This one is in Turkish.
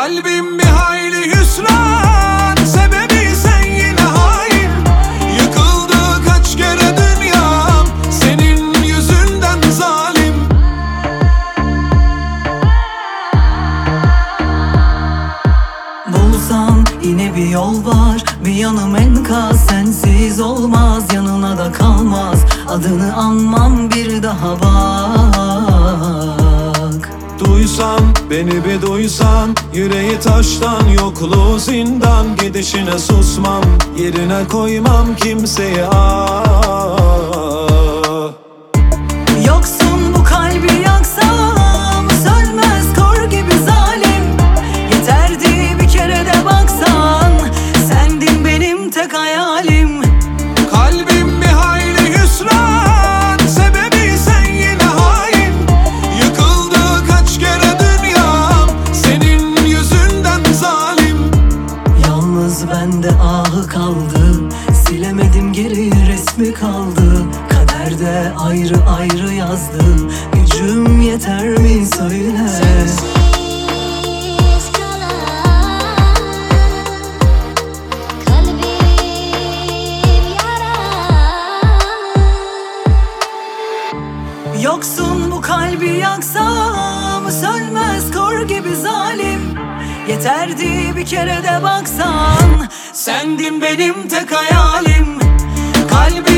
Kalbim bir hayli hüsran, sebebi sen yine hain. Yıkıldı kaç kere dünyam, senin yüzünden zalim. Bulsan yine bir yol var, bir yanım enkaz, sensiz olmaz, yanına da kalmaz. Adını anmam bir daha bak. Duysan, beni bir duysan, yüreği taştan, yokluğu zindan. Gidişine susmam, yerine koymam kimseyi Yoksun bu kalbi yaksam, sönmez kor gibi zalim. Yeterdi bir kere de baksan, sendin benim tek hayalim. Kalbim bir hayli hüsran, sebebi sen yine hain. Yıkıldı kaç kere dünyam, senin yüzünden zalim. Yalnız bende ahı kaldı, silemedim geri resmi kaldı. Kaderde ayrı ayrı yazdı, gücüm yeter mi söyle. Sensiz kalan kalbim yaralı. Yoksun bu kalbi yaksam, sönmez kor gibi zalim. Yeterdi bir kere de baksan, sendin benim tek hayalim. Kalbim